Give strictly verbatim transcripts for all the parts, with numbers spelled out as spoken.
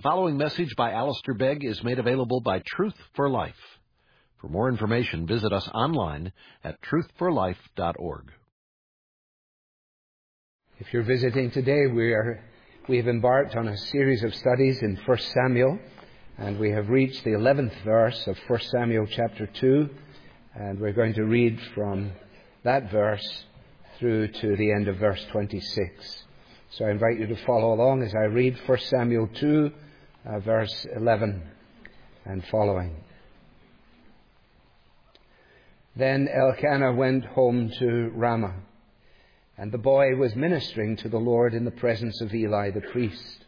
The following message by Alistair Begg is made available by Truth for Life. For more information, visit us online at truth for life dot org. If you're visiting today, we are we have embarked on a series of studies in First Samuel, and we have reached the eleventh verse of First Samuel chapter two, and we're going to read from that verse through to the end of verse twenty-six. So I invite you to follow along as I read First Samuel two, uh, verse eleven and following. Then Elkanah went home to Ramah, and the boy was ministering to the Lord in the presence of Eli the priest.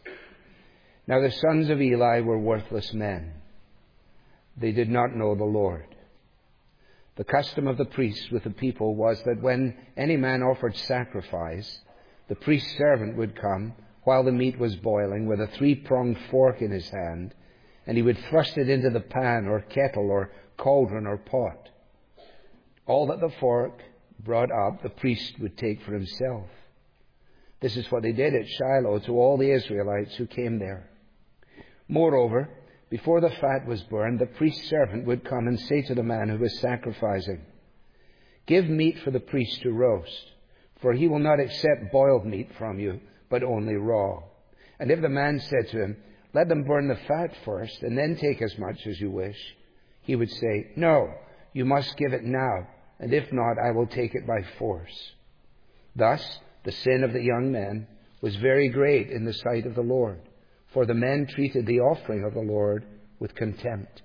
Now the sons of Eli were worthless men. They did not know the Lord. The custom of the priests with the people was that when any man offered sacrifice, the priest's servant would come while the meat was boiling with a three-pronged fork in his hand, and he would thrust it into the pan or kettle or cauldron or pot. All that the fork brought up, the priest would take for himself. This is what they did at Shiloh to all the Israelites who came there. Moreover, before the fat was burned, the priest's servant would come and say to the man who was sacrificing, "Give meat for the priest to roast, for he will not accept boiled meat from you, but only raw." And if the man said to him, "Let them burn the fat first, and then take as much as you wish," he would say, "No, you must give it now, and if not, I will take it by force." Thus, the sin of the young men was very great in the sight of the Lord, for the men treated the offering of the Lord with contempt.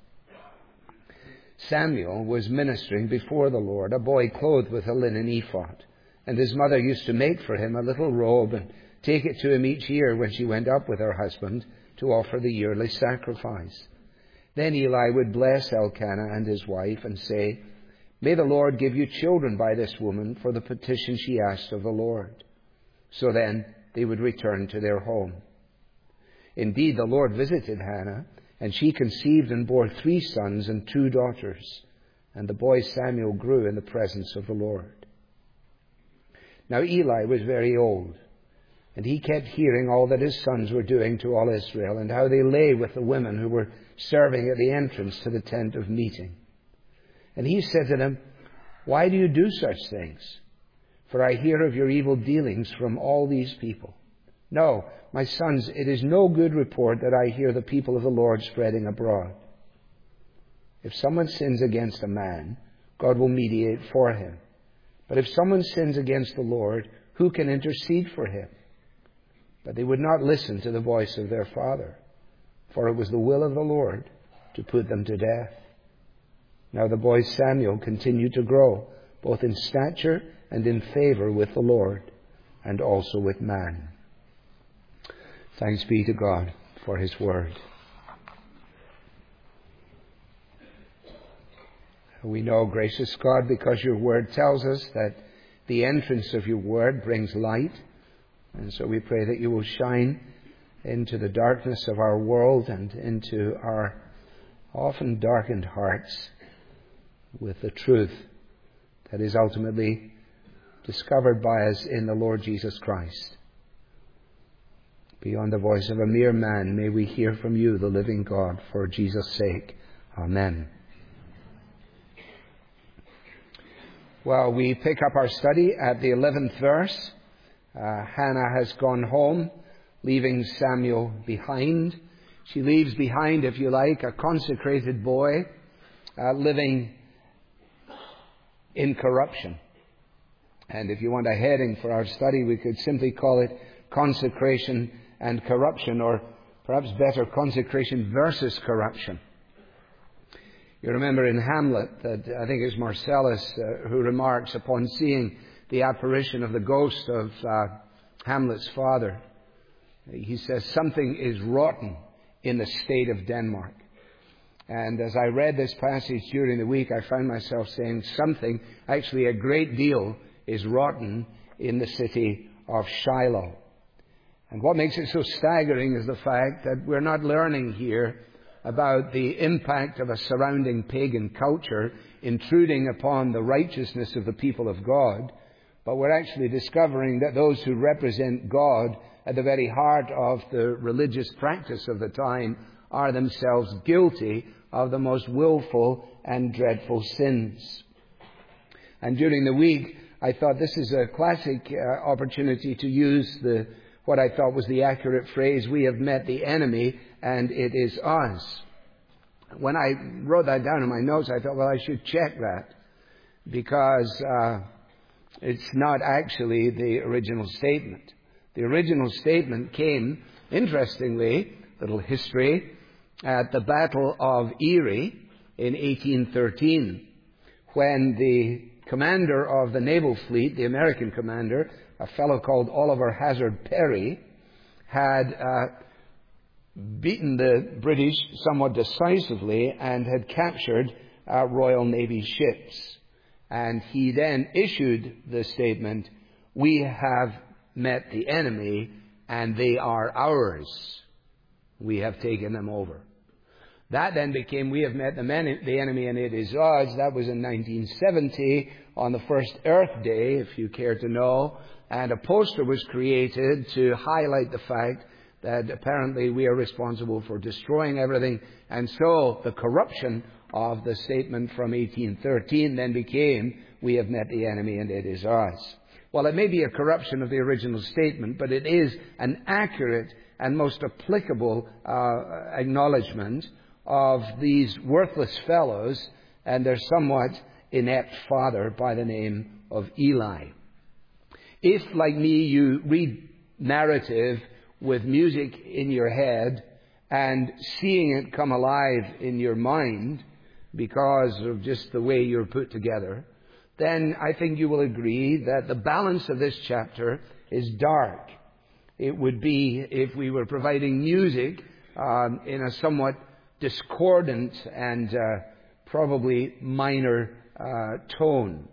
Samuel was ministering before the Lord, a boy clothed with a linen ephod, and his mother used to make for him a little robe and take it to him each year when she went up with her husband to offer the yearly sacrifice. Then Eli would bless Elkanah and his wife and say, "May the Lord give you children by this woman for the petition she asked of the Lord." So then they would return to their home. Indeed, the Lord visited Hannah, and she conceived and bore three sons and two daughters. And the boy Samuel grew in the presence of the Lord. Now Eli was very old, and he kept hearing all that his sons were doing to all Israel, and how they lay with the women who were serving at the entrance to the tent of meeting. And he said to them, "Why do you do such things? For I hear of your evil dealings from all these people. No, my sons, it is no good report that I hear the people of the Lord spreading abroad. If someone sins against a man, God will mediate for him. But if someone sins against the Lord, who can intercede for him?" But they would not listen to the voice of their father, for it was the will of the Lord to put them to death. Now the boy Samuel continued to grow, both in stature and in favor with the Lord, and also with man. Thanks be to God for his word. We know, gracious God, because your word tells us that the entrance of your word brings light. And so we pray that you will shine into the darkness of our world and into our often darkened hearts with the truth that is ultimately discovered by us in the Lord Jesus Christ. Beyond the voice of a mere man, may we hear from you, the living God, for Jesus' sake. Amen. Well, we pick up our study at the eleventh verse. Uh, Hannah has gone home, leaving Samuel behind. She leaves behind, if you like, a consecrated boy uh, living in corruption. And if you want a heading for our study, we could simply call it Consecration and Corruption, or perhaps better, Consecration versus Corruption. You remember in Hamlet that I think it's Marcellus uh, who remarks upon seeing the apparition of the ghost of uh, Hamlet's father. He says, "Something is rotten in the state of Denmark." And as I read this passage during the week, I found myself saying something, actually a great deal, is rotten in the city of Shiloh. And what makes it so staggering is the fact that we're not learning here about the impact of a surrounding pagan culture intruding upon the righteousness of the people of God, but we're actually discovering that those who represent God at the very heart of the religious practice of the time, are themselves guilty of the most willful and dreadful sins. And during the week, I thought this is a classic uh, opportunity to use the what I thought was the accurate phrase, we have met the enemy and it is us. When I wrote that down in my notes, I thought, well, I should check that, because uh, it's not actually the original statement. The original statement came, interestingly, little history, at the Battle of Erie in eighteen thirteen, when the commander of the naval fleet, the American commander, a fellow called Oliver Hazard Perry, had uh, beaten the British somewhat decisively and had captured uh, Royal Navy ships. And he then issued the statement, we have met the enemy and they are ours. We have taken them over. That then became, we have met the, men, the enemy and it is ours. That was in nineteen seventy on the first Earth Day, if you care to know. And a poster was created to highlight the fact that apparently we are responsible for destroying everything. And so the corruption of the statement from eighteen thirteen then became, we have met the enemy and it is ours. Well, it may be a corruption of the original statement, but it is an accurate and most applicable uh, acknowledgement of these worthless fellows and their somewhat inept father by the name of Eli. If, like me, you read narrative with music in your head and seeing it come alive in your mind because of just the way you're put together, then I think you will agree that the balance of this chapter is dark. It would be if we were providing music um, in a somewhat discordant and uh, probably minor uh, tone.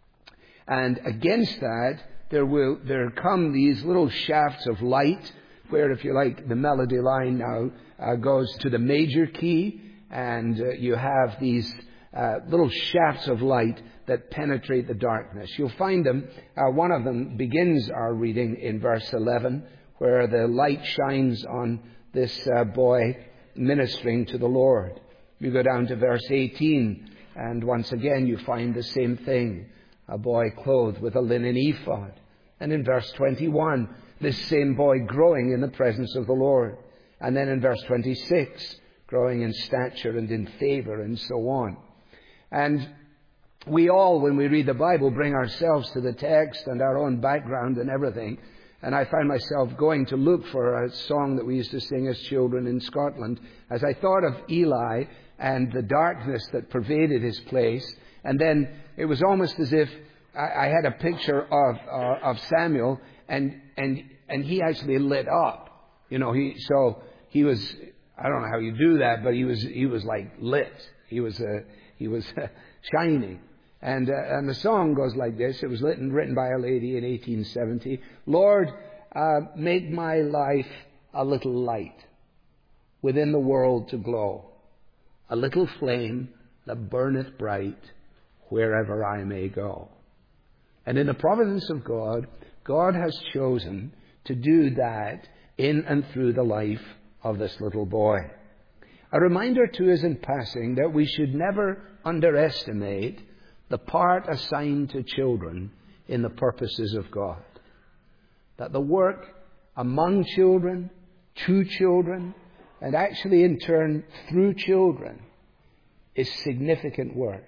And against that, there will there come these little shafts of light, where, if you like, the melody line now uh, goes to the major key, and uh, you have these uh, little shafts of light that penetrate the darkness. You'll find them. Uh, one of them begins our reading in verse eleven, where the light shines on this uh, boy ministering to the Lord. You go down to verse eighteen, and once again you find the same thing. A boy clothed with a linen ephod. And in verse twenty-one, this same boy growing in the presence of the Lord. And then in verse twenty-six, growing in stature and in favor and so on. And we all, when we read the Bible, bring ourselves to the text and our own background and everything. And I found myself going to look for a song that we used to sing as children in Scotland, as I thought of Eli and the darkness that pervaded his place. And then it was almost as if I, I had a picture of uh, of Samuel, and and and he actually lit up. You know, he so he was. I don't know how you do that, but he was he was like lit. He was uh, he was uh, shining. And, uh, and the song goes like this. It was written, written by a lady in eighteen seventy. Lord, uh, make my life a little light within the world to glow, a little flame that burneth bright wherever I may go. And in the providence of God, God has chosen to do that in and through the life of this little boy. A reminder to us in passing that we should never underestimate the part assigned to children in the purposes of God. That the work among children, to children, and actually in turn through children is significant work.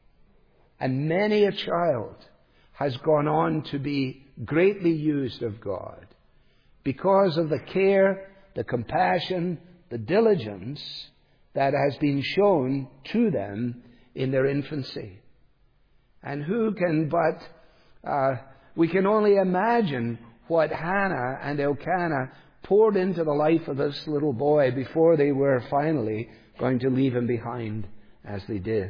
And many a child has gone on to be greatly used of God because of the care, the compassion, the diligence that has been shown to them in their infancy. And who can but, uh, we can only imagine what Hannah and Elkanah poured into the life of this little boy before they were finally going to leave him behind as they did.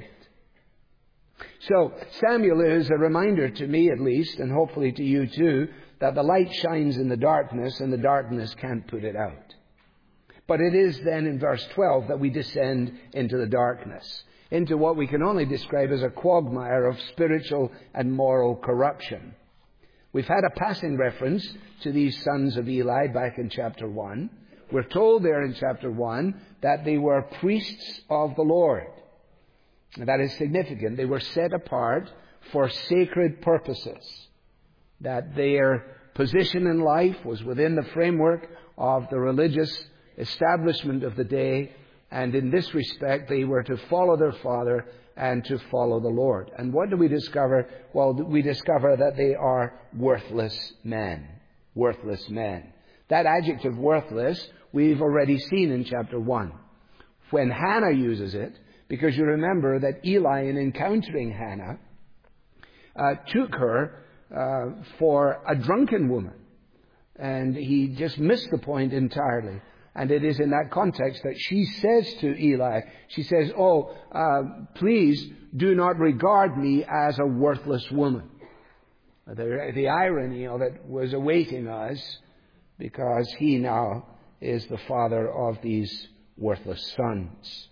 So Samuel is a reminder to me at least, and hopefully to you too, that the light shines in the darkness and the darkness can't put it out. But it is then in verse twelve that we descend into the darkness, into what we can only describe as a quagmire of spiritual and moral corruption. We've had a passing reference to these sons of Eli back in chapter one. We're told there in chapter one that they were priests of the Lord. And that is significant. They were set apart for sacred purposes. That their position in life was within the framework of the religious establishment of the day. And in this respect, they were to follow their father and to follow the Lord. And what do we discover? Well, we discover that they are worthless men. Worthless men. That adjective, worthless, we've already seen in chapter one. When Hannah uses it, because you remember that Eli, in encountering Hannah, uh, took her uh, for a drunken woman. And he just missed the point entirely. And it is in that context that she says to Eli, she says, oh, uh, please do not regard me as a worthless woman. The, the irony of it was awaiting us, because he now is the father of these worthless sons.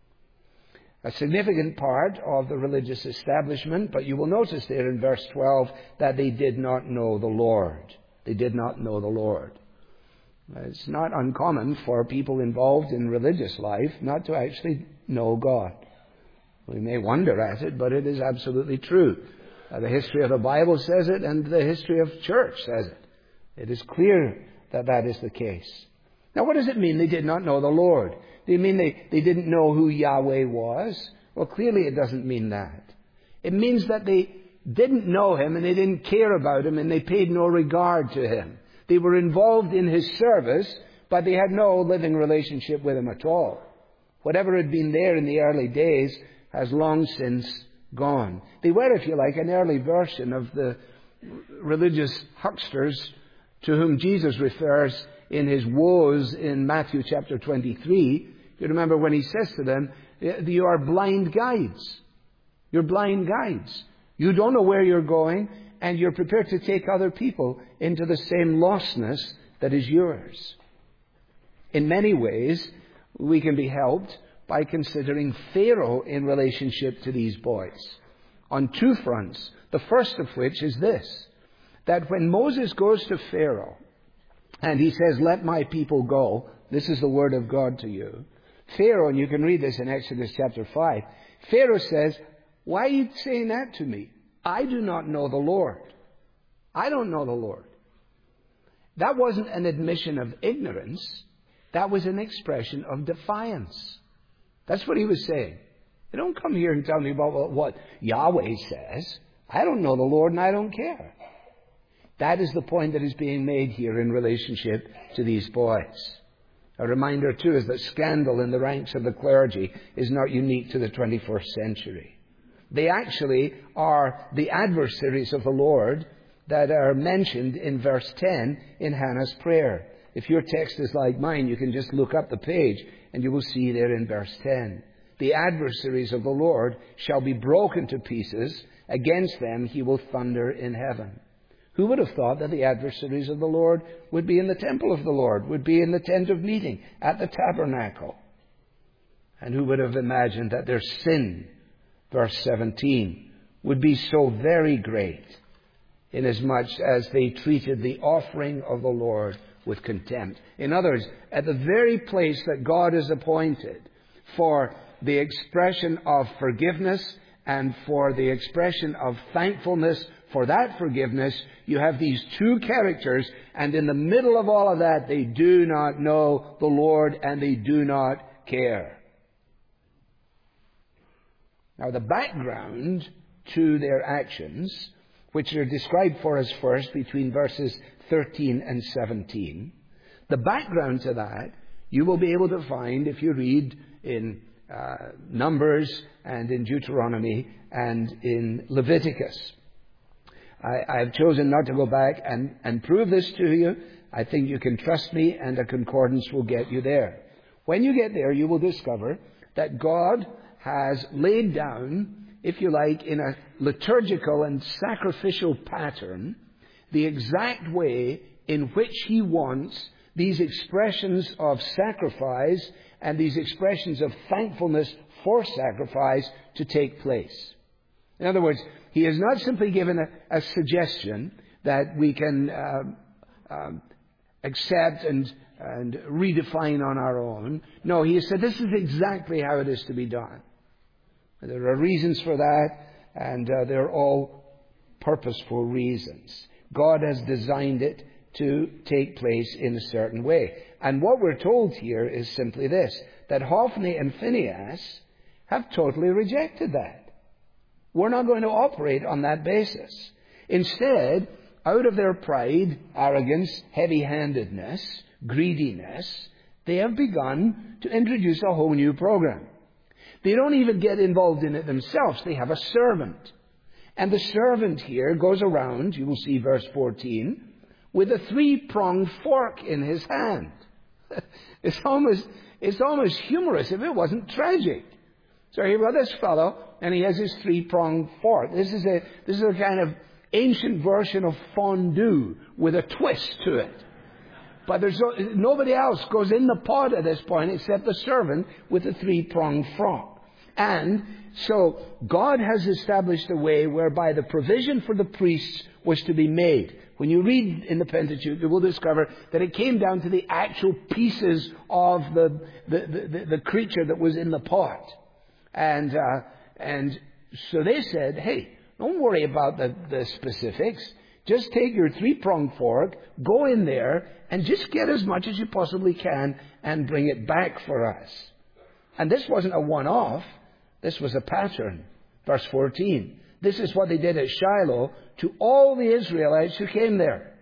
A significant part of the religious establishment, but you will notice there in verse twelve that they did not know the Lord. They did not know the Lord. It's not uncommon for people involved in religious life not to actually know God. We may wonder at it, but it is absolutely true. Uh, the history of the Bible says it, and the history of church says it. It is clear that that is the case. Now, what does it mean they did not know the Lord? Do you mean they, they didn't know who Yahweh was? Well, clearly it doesn't mean that. It means that they didn't know Him, and they didn't care about Him, and they paid no regard to Him. They were involved in His service, but they had no living relationship with Him at all. Whatever had been there in the early days has long since gone. They were, if you like, an early version of the religious hucksters to whom Jesus refers in His woes in Matthew chapter twenty-three. You remember when He says to them, you are blind guides. You're blind guides. You don't know where you're going, and you're prepared to take other people into the same lostness that is yours. In many ways, we can be helped by considering Pharaoh in relationship to these boys on two fronts. The first of which is this, that when Moses goes to Pharaoh and he says, let my people go, this is the word of God to you. Pharaoh, and you can read this in Exodus chapter five, Pharaoh says, why are you saying that to me? I do not know the Lord. I don't know the Lord. That wasn't an admission of ignorance. That was an expression of defiance. That's what he was saying. You don't come here and tell me about what Yahweh says. I don't know the Lord and I don't care. That is the point that is being made here in relationship to these boys. A reminder, too, is that scandal in the ranks of the clergy is not unique to the twenty-first century. They actually are the adversaries of the Lord that are mentioned in verse ten in Hannah's prayer. If your text is like mine, you can just look up the page and you will see there in verse ten. The adversaries of the Lord shall be broken to pieces. Against them he will thunder in heaven. Who would have thought that the adversaries of the Lord would be in the temple of the Lord, would be in the tent of meeting, at the tabernacle? And who would have imagined that their sin, verse seventeen, would be so very great, inasmuch as they treated the offering of the Lord with contempt. In other words, at the very place that God has appointed for the expression of forgiveness and for the expression of thankfulness for that forgiveness, you have these two characters, and in the middle of all of that, they do not know the Lord and they do not care. Now, the background to their actions, which are described for us first between verses thirteen and seventeen, the background to that you will be able to find if you read in uh, Numbers and in Deuteronomy and in Leviticus. I, I've chosen not to go back and, and prove this to you. I think you can trust me, and a concordance will get you there. When you get there, you will discover that God has laid down, if you like, in a liturgical and sacrificial pattern, the exact way in which He wants these expressions of sacrifice and these expressions of thankfulness for sacrifice to take place. In other words, He has not simply given a, a suggestion, that we can uh, um, accept and, and redefine on our own. No, he said this is exactly how it is to be done. There are reasons for that, and uh, they're all purposeful reasons. God has designed it to take place in a certain way. And what we're told here is simply this, that Hophni and Phinehas have totally rejected that. We're not going to operate on that basis. Instead, out of their pride, arrogance, heavy-handedness, greediness, they have begun to introduce a whole new program. They don't even get involved in it themselves. They have a servant. And the servant here goes around, you will see verse fourteen, with a three-pronged fork in his hand. It's almost, it's almost humorous if it wasn't tragic. So you've got this fellow, and he has his three-pronged fork. This is a, this is a kind of ancient version of fondue with a twist to it. But there's no, nobody else goes in the pot at this point except the servant with the three-pronged fork. And so God has established a way whereby the provision for the priests was to be made. When you read in the Pentateuch, you will discover that it came down to the actual pieces of the the, the, the creature that was in the pot. And uh, and so they said, hey, don't worry about the, the specifics. Just take your three-pronged fork, go in there, and just get as much as you possibly can and bring it back for us. And this wasn't a one-off. This was a pattern. Verse fourteen. This is what they did at Shiloh to all the Israelites who came there.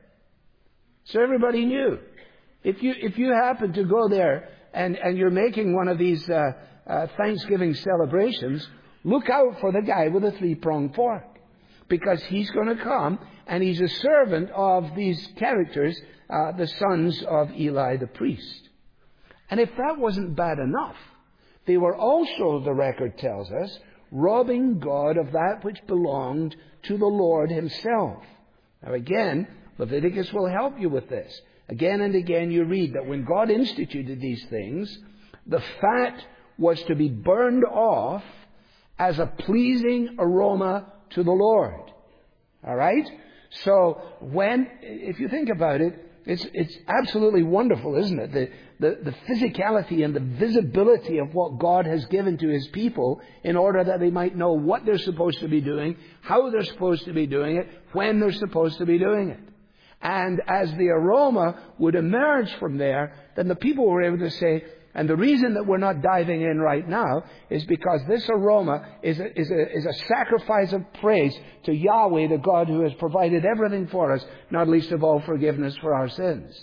So everybody knew. If you if you happen to go there and, and you're making one of these uh, uh, Thanksgiving celebrations, look out for the guy with a three-pronged fork. Because he's going to come and he's a servant of these characters, uh, the sons of Eli the priest. And if that wasn't bad enough, they were also, the record tells us, robbing God of that which belonged to the Lord himself. Now again, Leviticus will help you with this. Again and again you read that when God instituted these things, the fat was to be burned off as a pleasing aroma to the Lord. All right? So when, if you think about it, it's it's absolutely wonderful, isn't it? The, the the physicality and the visibility of what God has given to his people in order that they might know what they're supposed to be doing, how they're supposed to be doing it, when they're supposed to be doing it. And as the aroma would emerge from there, then the people were able to say, and the reason that we're not diving in right now is because this aroma is a, is a, is a sacrifice of praise to Yahweh, the God who has provided everything for us, not least of all forgiveness for our sins.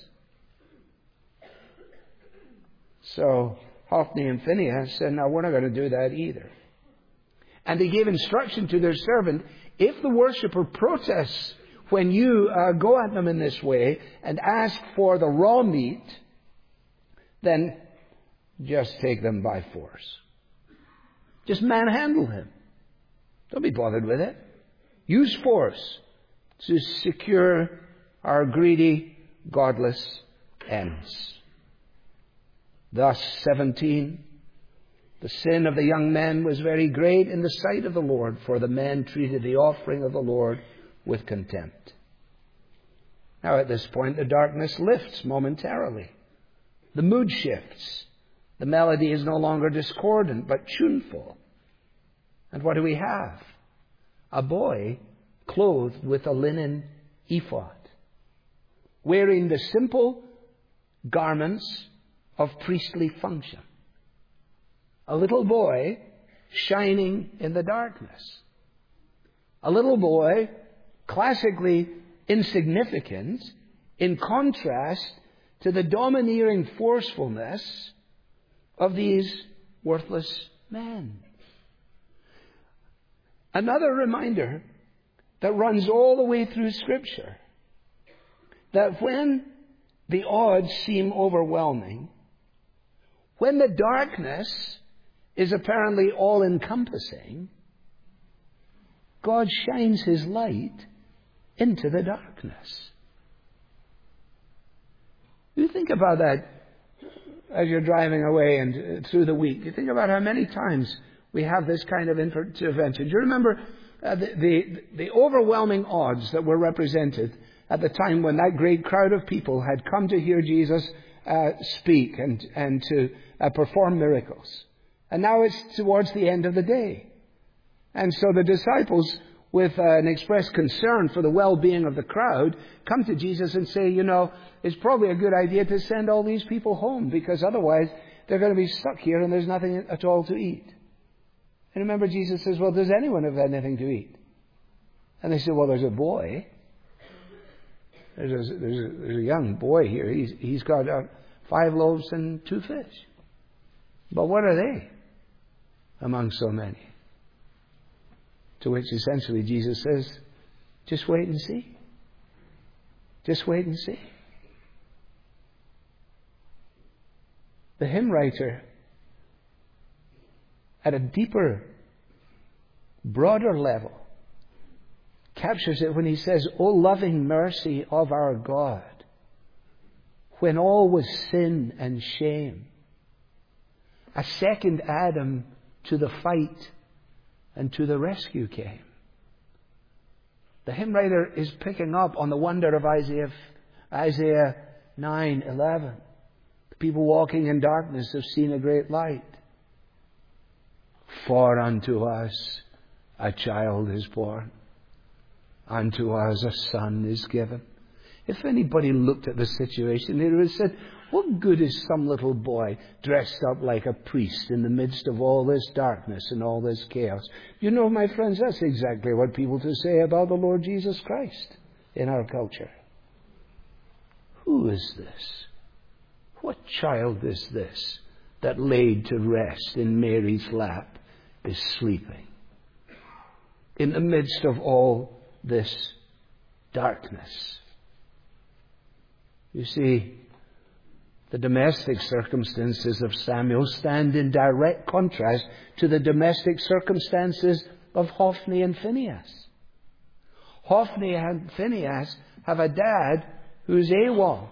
So Hophni and Phinehas said, no, we're not going to do that either. And they gave instruction to their servant, if the worshiper protests when you uh, go at them in this way and ask for the raw meat, then just take them by force. Just manhandle him. Don't be bothered with it. Use force to secure our greedy, godless ends. Thus, seventeen, the sin of the young men was very great in the sight of the Lord, for the men treated the offering of the Lord with contempt. Now at this point, the darkness lifts momentarily. The mood shifts. The melody is no longer discordant, but tuneful. And what do we have? A boy clothed with a linen ephod, wearing the simple garments of priestly function. A little boy shining in the darkness. A little boy classically insignificant in contrast to the domineering forcefulness of these worthless men. Another reminder that runs all the way through Scripture, that when the odds seem overwhelming, when the darkness is apparently all-encompassing, God shines his light into the darkness. You think about that as you're driving away and through the week. You think about how many times we have this kind of intervention. Do you remember uh, the, the, the overwhelming odds that were represented at the time when that great crowd of people had come to hear Jesus uh, speak and, and to uh, perform miracles. And now it's towards the end of the day. And so the disciples, with uh, an expressed concern for the well-being of the crowd, come to Jesus and say, you know, it's probably a good idea to send all these people home, because otherwise they're going to be stuck here and there's nothing at all to eat. And remember, Jesus says, well, does anyone have anything to eat? And they say, well, there's a boy. There's a, there's a, there's a young boy here. He's, he's got uh, five loaves and two fish. But what are they among so many? To which essentially Jesus says, just wait and see. Just wait and see. The hymn writer, at a deeper, broader level, captures it when he says, O loving mercy of our God, when all was sin and shame, a second Adam to the fight and to the rescue came. The hymn writer is picking up on the wonder of Isaiah, Isaiah nine eleven. The people walking in darkness have seen a great light. For unto us a child is born. Unto us a son is given. If anybody looked at the situation, they would have said, what good is some little boy dressed up like a priest in the midst of all this darkness and all this chaos? You know, my friends, that's exactly what people to say about the Lord Jesus Christ in our culture. Who is this? What child is this that laid to rest in Mary's lap is sleeping in the midst of all this darkness? You see, the domestic circumstances of Samuel stand in direct contrast to the domestic circumstances of Hophni and Phinehas. Hophni and Phinehas have a dad who's AWOL.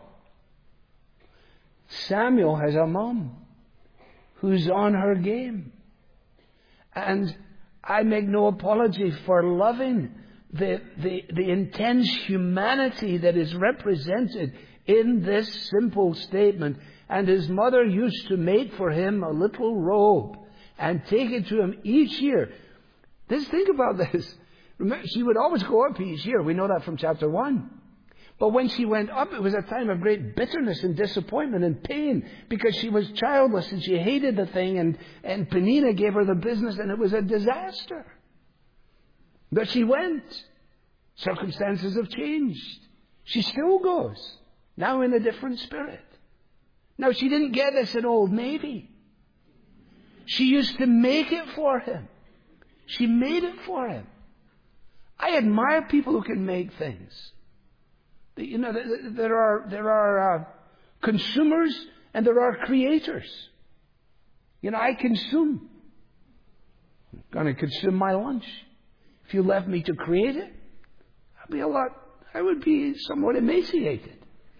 Samuel has a mom who's on her game. And I make no apology for loving the, the, the intense humanity that is represented in this simple statement. And his mother used to make for him a little robe and take it to him each year. Just think about this. Remember, she would always go up each year. We know that from chapter one. But when she went up, it was a time of great bitterness and disappointment and pain, because she was childless and she hated the thing, and, and Peninnah gave her the business, and it was a disaster. But she went. Circumstances have changed. She still goes, now in a different spirit. Now, she didn't get this in Old Navy. She used to make it for him. She made it for him. I admire people who can make things. You know, there are there are uh, consumers and there are creators. You know, I consume. I'm going to consume my lunch. If you left me to create it, I'd be a lot. I would be somewhat emaciated.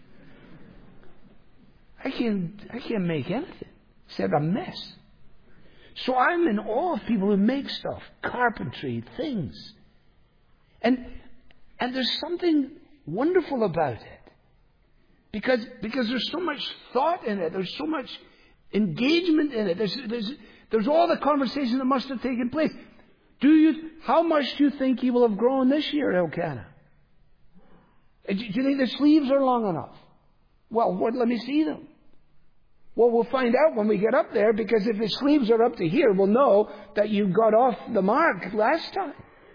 I can't. I can't make anything except a mess. So I'm in awe of people who make stuff, carpentry, things, and and there's something wonderful about it, because because there's so much thought in it, there's so much engagement in it, there's there's there's all the conversation that must have taken place. Do you? How much do you think he will have grown this year, Elkanah? Do you think the sleeves are long enough? Well, what, let me see them. Well, we'll find out when we get up there, because if his sleeves are up to here, we'll know that you got off the mark last time.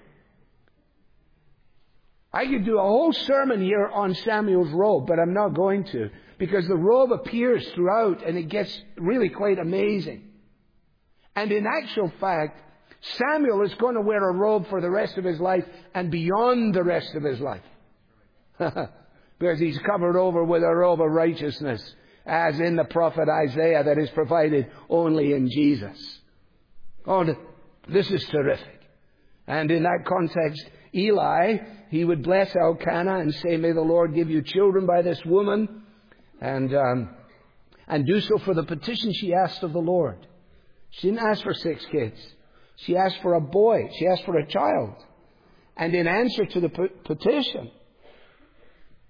I could do a whole sermon here on Samuel's robe, but I'm not going to, because the robe appears throughout and it gets really quite amazing. And in actual fact, Samuel is going to wear a robe for the rest of his life and beyond the rest of his life. Because he's covered over with a robe of righteousness, as in the prophet Isaiah, that is provided only in Jesus. Oh, this is terrific. And in that context, Eli, he would bless Elkanah and say, may the Lord give you children by this woman, and um, and do so for the petition she asked of the Lord. She didn't ask for six kids. She asked for a boy. She asked for a child. And in answer to the petition,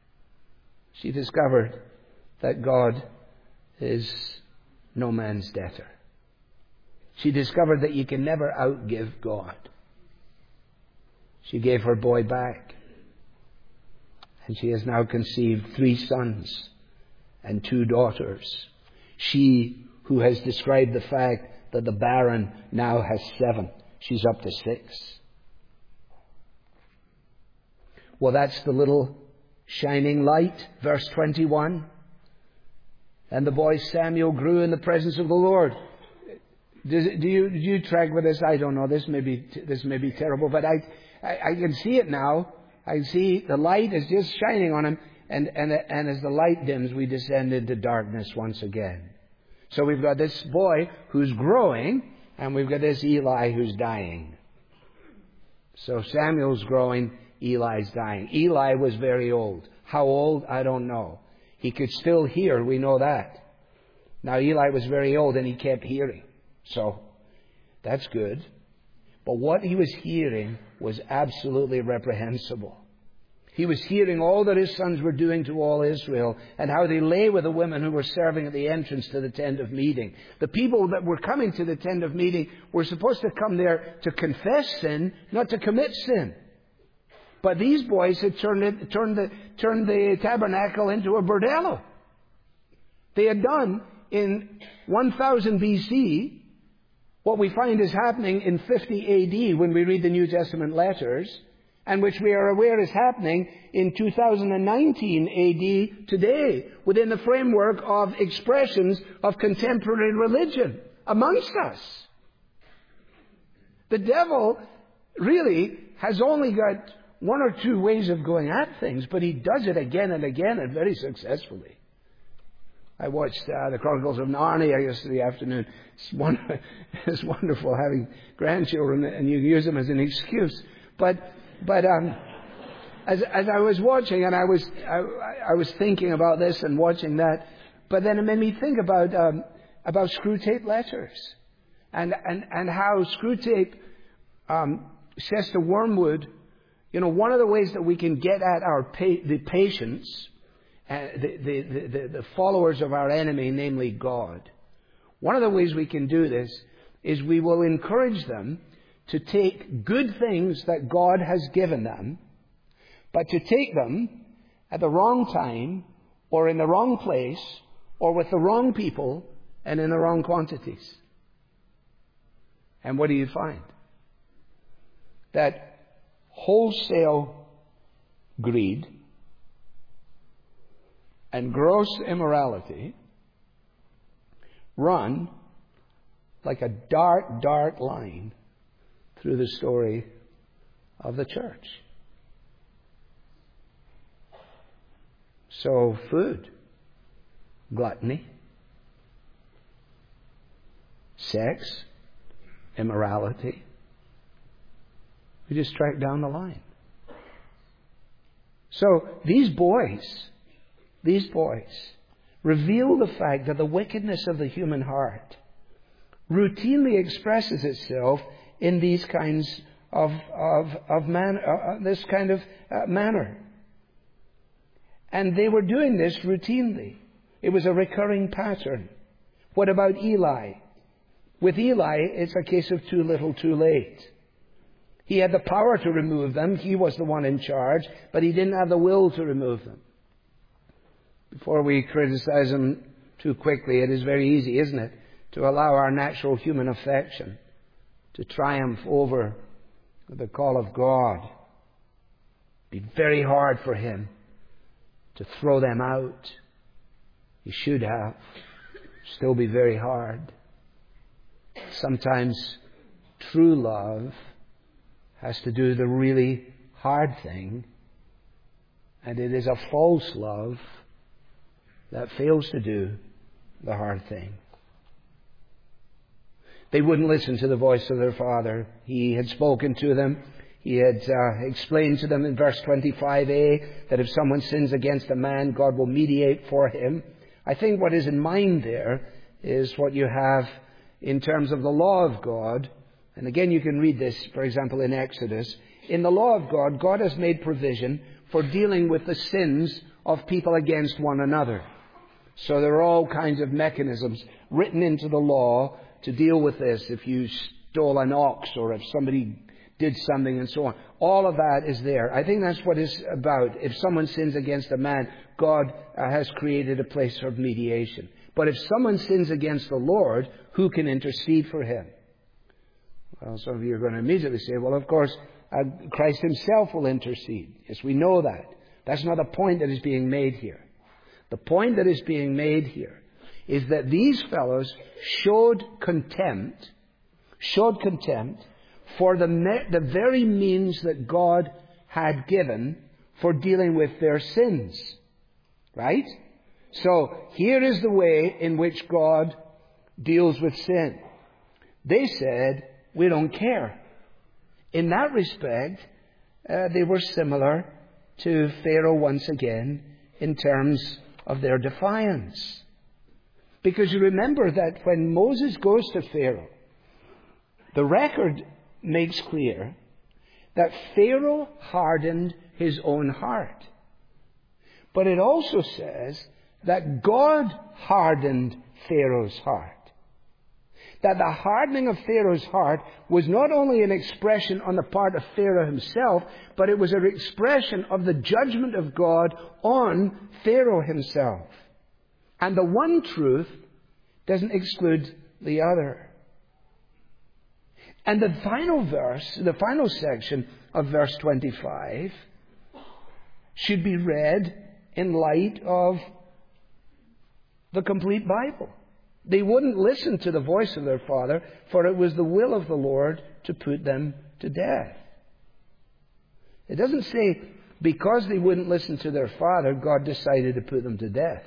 She discovered that God is no man's debtor. She discovered that you can never outgive God. She gave her boy back. And she has now conceived three sons and two daughters. She who has described the fact that the barren now has seven. She's up to six. Well, that's the little shining light. Verse twenty-one. And the boy Samuel grew in the presence of the Lord. Does it, do you do you track with this? I don't know. This may be this may be terrible, but I, I I can see it now. I see the light is just shining on him, and and and as the light dims, we descend into darkness once again. So we've got this boy who's growing, and we've got this Eli who's dying. So Samuel's growing, Eli's dying. Eli was very old. How old? I don't know. He could still hear, we know that. Now Eli was very old and he kept hearing. So that's good. But what he was hearing was absolutely reprehensible. He was hearing all that his sons were doing to all Israel and how they lay with the women who were serving at the entrance to the tent of meeting. The people that were coming to the tent of meeting were supposed to come there to confess sin, not to commit sin. But these boys had turned, it, turned, the, turned the tabernacle into a bordello. They had done in one thousand B C what we find is happening in fifty A D when we read the New Testament letters, and which we are aware is happening in two thousand nineteen A D today, within the framework of expressions of contemporary religion amongst us. The devil really has only got one or two ways of going at things, but he does it again and again and very successfully. I watched uh, the Chronicles of Narnia yesterday afternoon. It's, one, it's wonderful having grandchildren and you use them as an excuse. But but um, as as I was watching and I was I, I was thinking about this and watching that, but then it made me think about um, about Screwtape Letters and and and how Screwtape um, says to Wormwood, you know, one of the ways that we can get at our pa- the patience, uh, the, the, the, the followers of our enemy, namely God, one of the ways we can do this is we will encourage them to take good things that God has given them, but to take them at the wrong time, or in the wrong place, or with the wrong people, and in the wrong quantities. And what do you find? That wholesale greed and gross immorality run like a dark, dark line through the story of the church. So food, gluttony, sex, immorality. We just track down the line. So these boys, these boys reveal the fact that the wickedness of the human heart routinely expresses itself in these kinds of of of man, uh, this kind of uh, manner. And they were doing this routinely. It was a recurring pattern. What about Eli? With Eli, it's a case of too little, too late. He had the power to remove them. He was the one in charge, but he didn't have the will to remove them. Before we criticize him too quickly, it is very easy, isn't it, to allow our natural human affection to triumph over the call of God. It'd be very hard for him to throw them out. He should have. Still be very hard. Sometimes true love has to do the really hard thing, and it is a false love that fails to do the hard thing. They wouldn't listen to the voice of their father. He had spoken to them. He had uh, explained to them in verse twenty-five a that if someone sins against a man, God will mediate for him. I think what is in mind there is what you have in terms of the law of God. And again, you can read this, for example, in Exodus. In the law of God, God has made provision for dealing with the sins of people against one another. So there are all kinds of mechanisms written into the law to deal with this. If you stole an ox or if somebody did something and so on. All of that is there. I think that's what it's about. If someone sins against a man, God uh, has created a place of mediation. But if someone sins against the Lord, who can intercede for him? Well, some of you are going to immediately say, well, of course, uh, Christ himself will intercede. Yes, we know that. That's not the point that is being made here. The point that is being made here is that these fellows showed contempt, showed contempt for the, me- the very means that God had given for dealing with their sins. Right? So, here is the way in which God deals with sin. They said, we don't care. In that respect, uh, they were similar to Pharaoh once again in terms of their defiance. Because you remember that when Moses goes to Pharaoh, the record makes clear that Pharaoh hardened his own heart. But it also says that God hardened Pharaoh's heart. That the hardening of Pharaoh's heart was not only an expression on the part of Pharaoh himself, but it was an expression of the judgment of God on Pharaoh himself. And the one truth doesn't exclude the other. And the final verse, the final section of verse twenty-five, should be read in light of the complete Bible. They wouldn't listen to the voice of their father, for it was the will of the Lord to put them to death. It doesn't say because they wouldn't listen to their father, God decided to put them to death.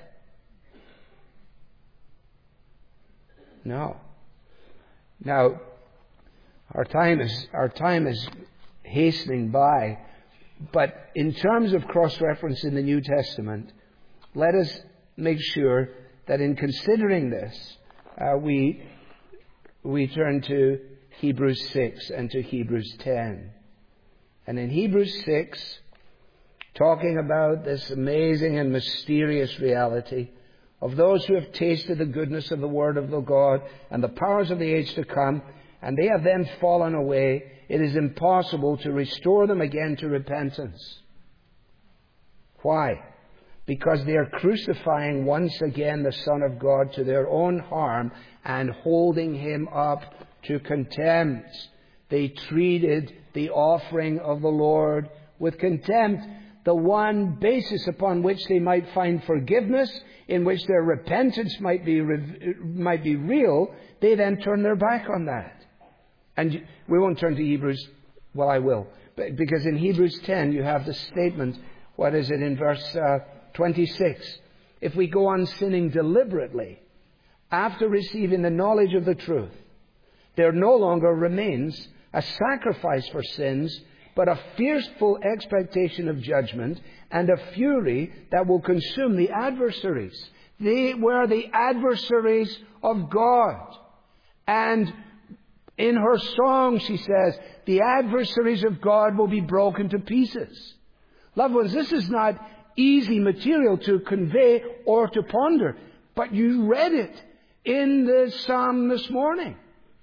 No. Now, our time is our time is hastening by, but in terms of cross-reference in the New Testament, let us make sure that in considering this, uh, we we turn to Hebrews six and to Hebrews ten. And in Hebrews six, talking about this amazing and mysterious reality of those who have tasted the goodness of the Word of the God and the powers of the age to come, and they have then fallen away, it is impossible to restore them again to repentance. Why? Because they are crucifying once again the Son of God to their own harm and holding Him up to contempt. They treated the offering of the Lord with contempt, the one basis upon which they might find forgiveness, in which their repentance might be might be real. They then turn their back on that. And we won't turn to Hebrews. Well, I will. But because in Hebrews ten you have the statement, what is it, in verse uh, twenty-six? If we go on sinning deliberately, after receiving the knowledge of the truth, there no longer remains a sacrifice for sins, but a fearful expectation of judgment and a fury that will consume the adversaries. They were the adversaries of God. And in her song, she says, the adversaries of God will be broken to pieces. Loved ones, this is not easy material to convey or to ponder, but you read it in the psalm this morning.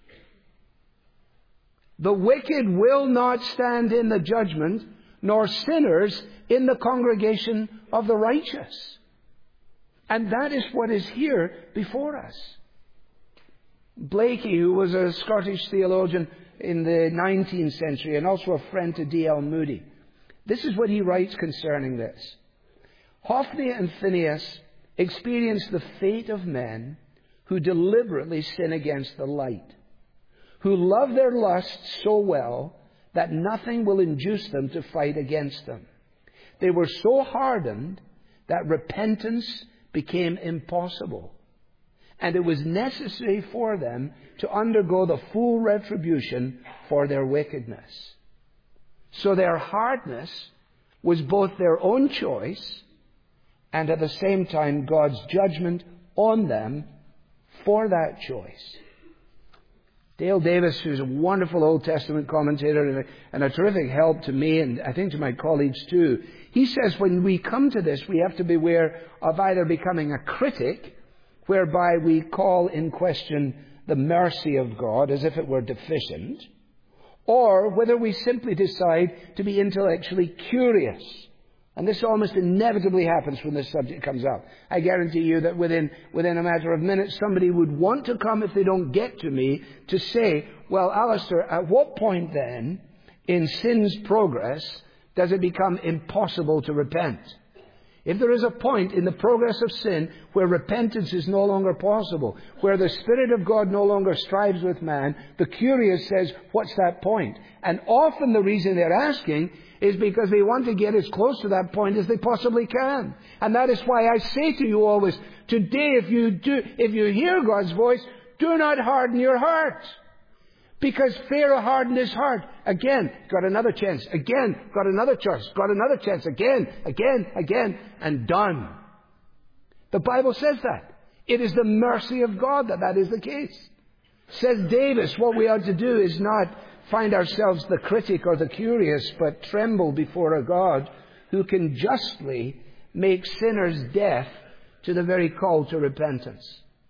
The wicked will not stand in the judgment, nor sinners in the congregation of the righteous. And that is what is here before us. Blakey, who was a Scottish theologian in the nineteenth century and also a friend to D L Moody, this is what he writes concerning this. Hophni and Phinehas experienced the fate of men who deliberately sin against the light, who love their lusts so well that nothing will induce them to fight against them. They were so hardened that repentance became impossible, and it was necessary for them to undergo the full retribution for their wickedness. So their hardness was both their own choice and at the same time God's judgment on them for that choice. Dale Davis, who's a wonderful Old Testament commentator and a, and a terrific help to me and I think to my colleagues too, he says when we come to this, we have to beware of either becoming a critic, whereby we call in question the mercy of God as if it were deficient, or whether we simply decide to be intellectually curious. And this almost inevitably happens when this subject comes up. I guarantee you that within, within a matter of minutes, somebody would want to come, if they don't get to me, to say, well, Alistair, at what point then, in sin's progress, does it become impossible to repent? If there is a point in the progress of sin where repentance is no longer possible, where the Spirit of God no longer strives with man, the curious says, what's that point? And often the reason they're asking is because they want to get as close to that point as they possibly can. And that is why I say to you always, today if you do, if you hear God's voice, do not harden your heart. Because Pharaoh hardened his heart. Again, got another chance. Again, got another chance. Got another chance. Again, again, again, and done. The Bible says that. It is the mercy of God that that is the case. Says Davis, what we ought to do is not find ourselves the critic or the curious, but tremble before a God who can justly make sinners deaf to the very call to repentance.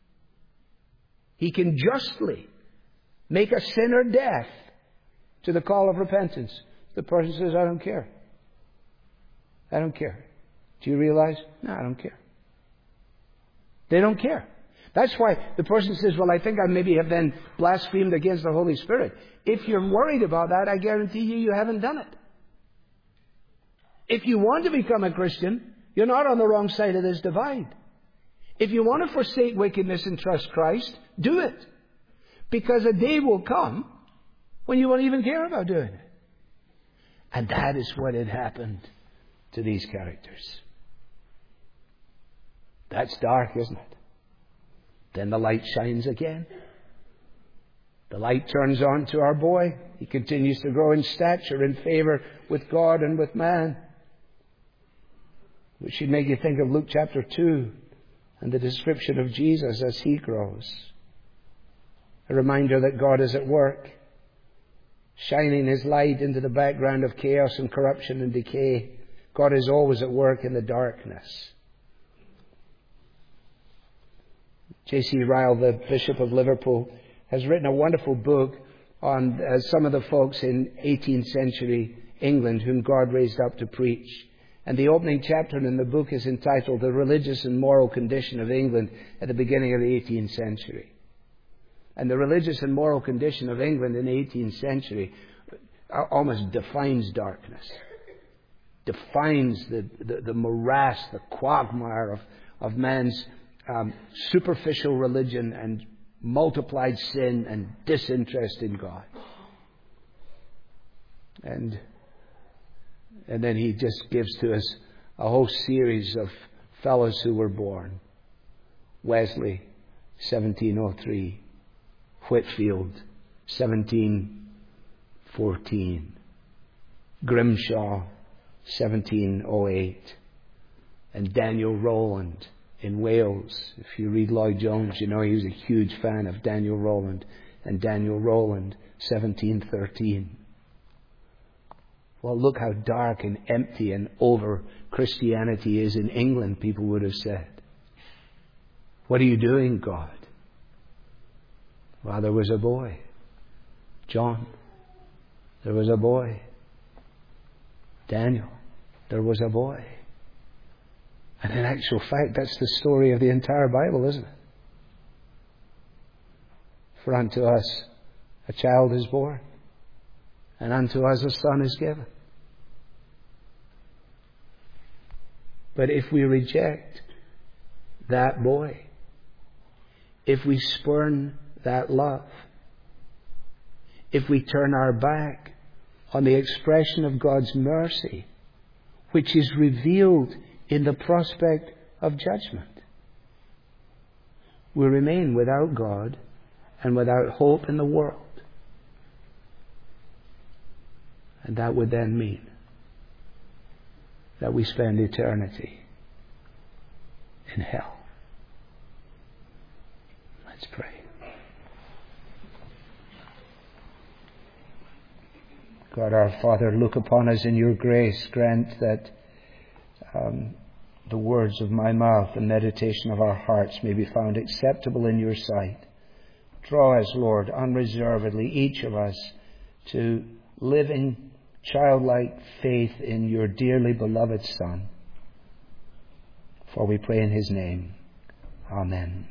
He can justly make a sinner deaf to the call of repentance. The person says, I don't care. I don't care. Do you realize? No, I don't care. They don't care. That's why the person says, well, I think I maybe have then blasphemed against the Holy Spirit. If you're worried about that, I guarantee you, you haven't done it. If you want to become a Christian, you're not on the wrong side of this divide. If you want to forsake wickedness and trust Christ, do it. Because a day will come when you won't even care about doing it. And that is what had happened to these characters. That's dark, isn't it? Then the light shines again. The light turns on to our boy. He continues to grow in stature and favor with God and with man. Which should make you think of Luke chapter two and the description of Jesus as he grows. A reminder that God is at work, shining his light into the background of chaos and corruption and decay. God is always at work in the darkness. J C Ryle, the Bishop of Liverpool, has written a wonderful book on uh, some of the folks in eighteenth century England whom God raised up to preach. And the opening chapter in the book is entitled The Religious and Moral Condition of England at the Beginning of the eighteenth century. And the religious and moral condition of England in the eighteenth century almost defines darkness. Defines the, the, the morass, the quagmire of, of man's um, superficial religion and multiplied sin and disinterest in God. And, and then he just gives to us a whole series of fellows who were born. Wesley, seventeen oh three. Whitfield, seventeen fourteen. Grimshaw, seventeen oh eight. And Daniel Rowland in Wales. If you read Lloyd Jones, you know he was a huge fan of Daniel Rowland. And Daniel Rowland, seventeen thirteen. Well, look how dark and empty and over Christianity is in England, people would have said. What are you doing, God? Well, there was a boy, John. There was a boy, Daniel. There was a boy. And in actual fact, that's the story of the entire Bible, isn't it? For unto us a child is born, and unto us a son is given. But if we reject that boy, if we spurn that love, if we turn our back on the expression of God's mercy, which is revealed in the prospect of judgment, we remain without God and without hope in the world. And that would then mean that we spend eternity in hell. Let's pray. God our Father, look upon us in your grace. Grant that um, the words of my mouth, the meditation of our hearts may be found acceptable in your sight. Draw us, Lord, unreservedly, each of us, to living childlike faith in your dearly beloved Son. For we pray in his name. Amen.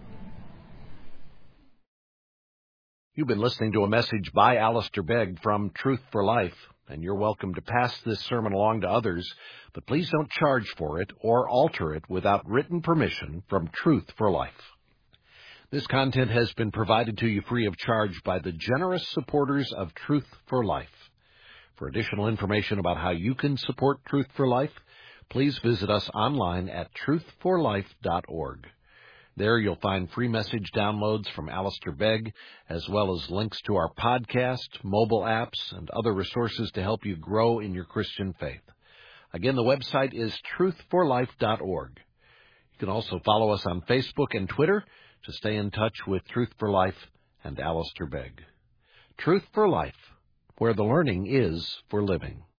You've been listening to a message by Alistair Begg from Truth for Life, and you're welcome to pass this sermon along to others, but please don't charge for it or alter it without written permission from Truth for Life. This content has been provided to you free of charge by the generous supporters of Truth for Life. For additional information about how you can support Truth for Life, please visit us online at truth for life dot org. There you'll find free message downloads from Alistair Begg, as well as links to our podcast, mobile apps, and other resources to help you grow in your Christian faith. Again, the website is truth for life dot org. You can also follow us on Facebook and Twitter to stay in touch with Truth for Life and Alistair Begg. Truth for Life, where the learning is for living.